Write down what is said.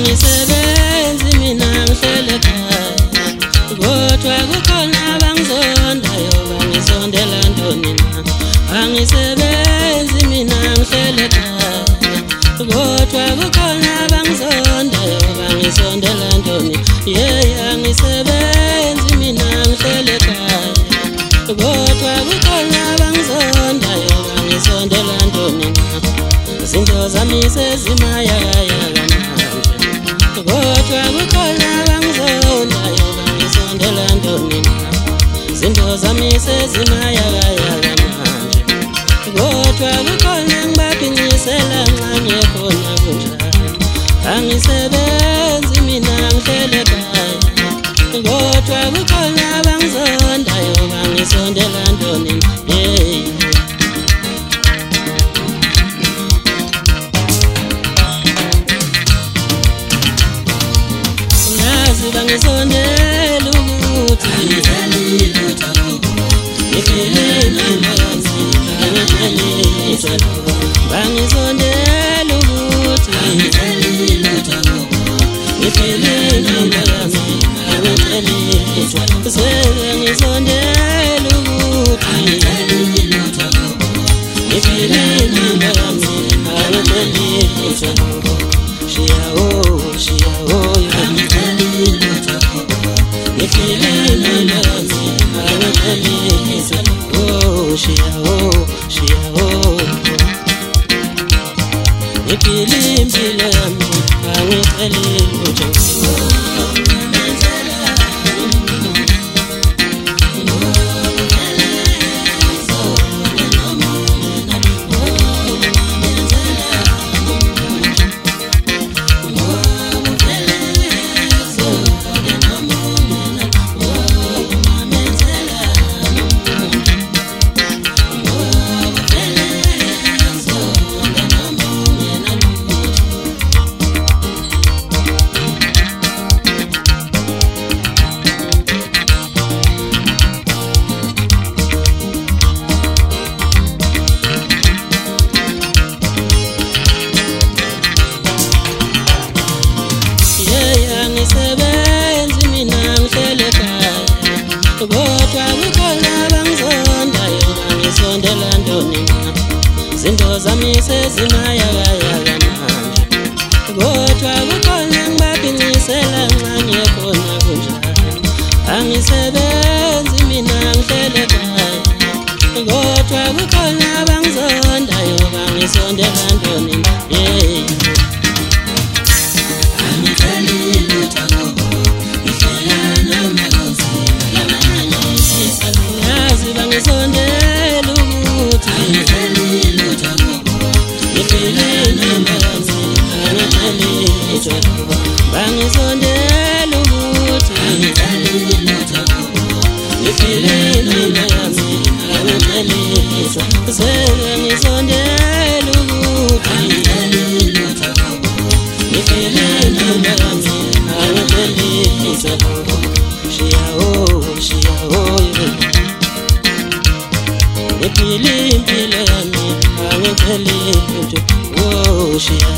angisebenzi mina ngihlele ekhaya kodwa kukhona abangizondayo bangisondela ntoni na angisebenzi mina ngihlele ekhaya kodwa kukhona abangizondayo bangisondela ntoni angisebenzi mina ngihlele ekhaya kodwa kukhona abangizondayo bangisondela ntoni na izinto zami sezimayayala manje kodwa kukhona abangizondayo bangisondela ntoni na izinto zami sezimayayala manje kodwa kukhona ngibaphinyisela nganye khona kunjalo angisebenzi mina ngihlele ekhaya kodwa kukhona abangizondayo bangisondela ntoni na bangisondela ukuthi ngiphelele manje bangisondela ukuthi ngiphelele manje bangisondela ukuthi ngiphelele manje shia oh angisebenzi mina ngihlele ekhaya kodwa kukhona abangizondayo bangisondela ntoni na izinto zami sezimayayala manje kodwa kukhona ngibaphinyisela nganye khona kunjalo angisebenzi mina ngihlele ekhaya kodwa kukhona abangizondayo bangisondela ntoni na bangisondela ukuthi ngiphelele manje bangisondela ukuthi ngiphelele manje bangisondela ukuthi shia oh impilo yami angiphelele nje oh shia